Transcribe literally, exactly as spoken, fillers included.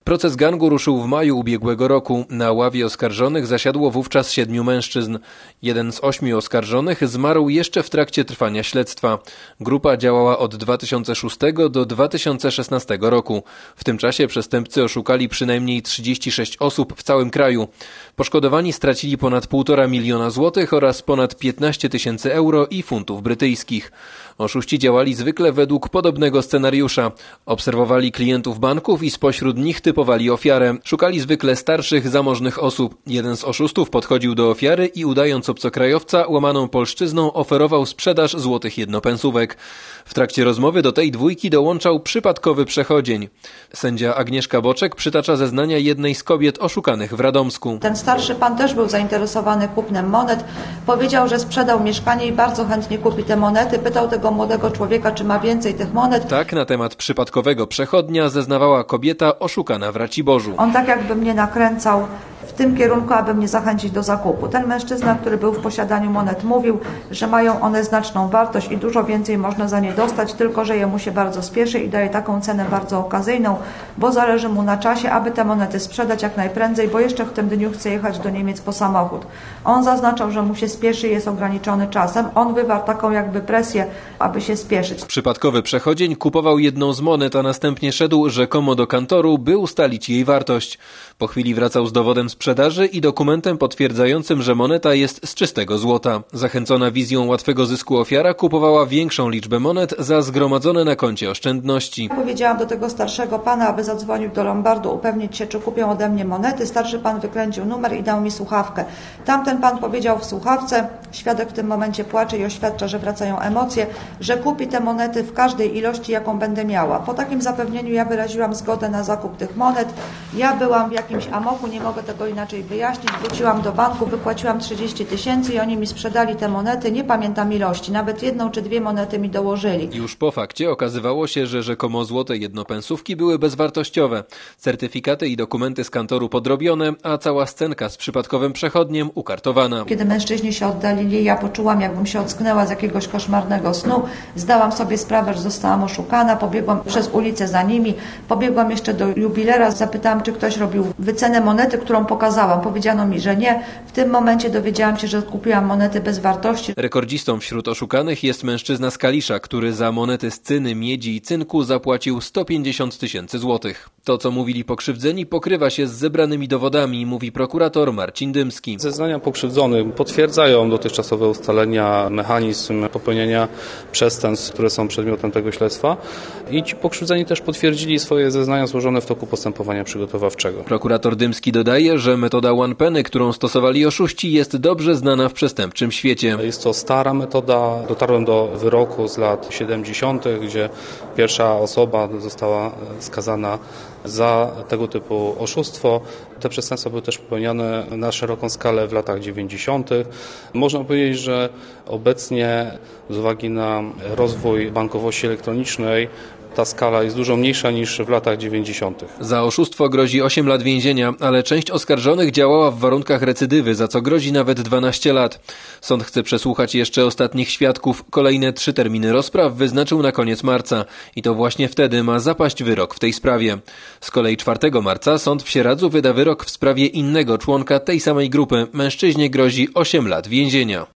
Proces gangu ruszył w maju ubiegłego roku. Na ławie oskarżonych zasiadło wówczas siedmiu mężczyzn. Jeden z ośmiu oskarżonych zmarł jeszcze w trakcie trwania śledztwa. Grupa działała od dwa tysiące szóstego do dwa tysiące szesnastego roku. W tym czasie przestępcy oszukali przynajmniej trzydzieści sześć osób w całym kraju. Poszkodowani stracili ponad półtora miliona złotych oraz ponad piętnaście tysięcy euro i funtów brytyjskich. Oszuści działali zwykle według podobnego scenariusza. Obserwowali klientów banków i spośród nich typowali ofiarę. Szukali zwykle starszych, zamożnych osób. Jeden z oszustów podchodził do ofiary i udając obcokrajowca, łamaną polszczyzną oferował sprzedaż złotych jednopensówek. W trakcie rozmowy do tej dwójki dołączał przypadkowy przechodzień. Sędzia Agnieszka Boczek przytacza zeznania jednej z kobiet oszukanych w Radomsku. Ten starszy pan też był zainteresowany kupnem monet. Powiedział, że sprzedał mieszkanie i bardzo chętnie kupi te monety. Pytał tego młodego człowieka, czy ma więcej tych monet. Tak na temat przypadkowego przechodnia zeznawała kobieta oszukana w Raciborzu. On tak jakby mnie nakręcał w tym kierunku, aby mnie zachęcić do zakupu. Ten mężczyzna, który był w posiadaniu monet, mówił, że mają one znaczną wartość i dużo więcej można za nie dostać, tylko że jemu się bardzo spieszy i daje taką cenę bardzo okazyjną, bo zależy mu na czasie, aby te monety sprzedać jak najprędzej, bo jeszcze w tym dniu chce jechać do Niemiec po samochód. On zaznaczał, że mu się spieszy i jest ograniczony czasem. On wywarł taką jakby presję, aby się spieszyć. Przypadkowy przechodzień kupował jedną z monet, a następnie szedł rzekomo do kantoru, by ustalić jej wartość. Po chwili wracał z dowodem sprzedaży i dokumentem potwierdzającym, że moneta jest z czystego złota. Zachęcona wizją łatwego zysku ofiara kupowała większą liczbę monet za zgromadzone na koncie oszczędności. Powiedziałam do tego starszego pana, aby zadzwonił do Lombardu, upewnić się, czy kupią ode mnie monety. Starszy pan wykręcił numer i dał mi słuchawkę. Tamten pan powiedział w słuchawce, świadek w tym momencie płacze i oświadcza, że wracają emocje, że kupi te monety w każdej ilości, jaką będę miała. Po takim zapewnieniu ja wyraziłam zgodę na zakup tych monet. Ja byłam w jakimś amoku, nie mogę tego inaczej wyjaśnić. Wróciłam do banku, wypłaciłam trzydzieści tysięcy i oni mi sprzedali te monety. Nie pamiętam ilości, nawet jedną czy dwie monety mi dołożyli. Już po fakcie okazywało się, że rzekomo złote jednopensówki były bezwartościowe. Certyfikaty i dokumenty z kantoru podrobione, a cała scenka z przypadkowym przechodniem ukartowana. Kiedy mężczyźni się oddalili, ja poczułam, jakbym się ocknęła z jakiegoś koszmarnego snu. Zdałam sobie sprawę, że zostałam oszukana. Pobiegłam przez ulicę za nimi. Pobiegłam jeszcze do jubilera. Zapytałam, czy ktoś robił wycenę monety, którą pokazałam. Powiedziano mi, że nie. W tym momencie dowiedziałam się, że kupiłam monety bez wartości. Rekordzistą wśród oszukanych jest mężczyzna z Kalisza, który za monety z cyny, miedzi i cynku zapłacił sto pięćdziesiąt tysięcy złotych. To, co mówili pokrzywdzeni, pokrywa się z zebranymi dowodami, mówi prokurator Marcin Dymski. Zeznania pokrzywdzonych potwierdzają dotychczasowe ustalenia, mechanizm popełniania przestępstw, które są przedmiotem tego śledztwa, i ci pokrzywdzeni też potwierdzili swoje zeznania złożone w toku postępowania przygotowawczego. Prokurator Dymski dodaje, że metoda one penny, którą stosowali oszuści, jest dobrze znana w przestępczym świecie. Jest to stara metoda. Dotarłem do wyroku z lat siedemdziesiątych, gdzie pierwsza osoba została skazana za tego typu oszustwo. Te przestępstwa były też popełniane na szeroką skalę w latach dziewięćdziesiątych. Można powiedzieć, że obecnie z uwagi na rozwój bankowości elektronicznej ta skala jest dużo mniejsza niż w latach dziewięćdziesiątych. Za oszustwo grozi osiem lat więzienia, ale część oskarżonych działała w warunkach recydywy, za co grozi nawet dwanaście lat. Sąd chce przesłuchać jeszcze ostatnich świadków. Kolejne trzy terminy rozpraw wyznaczył na koniec marca i to właśnie wtedy ma zapaść wyrok w tej sprawie. Z kolei czwartego marca sąd w Sieradzu wyda wyrok w sprawie innego członka tej samej grupy. Mężczyźnie grozi osiem lat więzienia.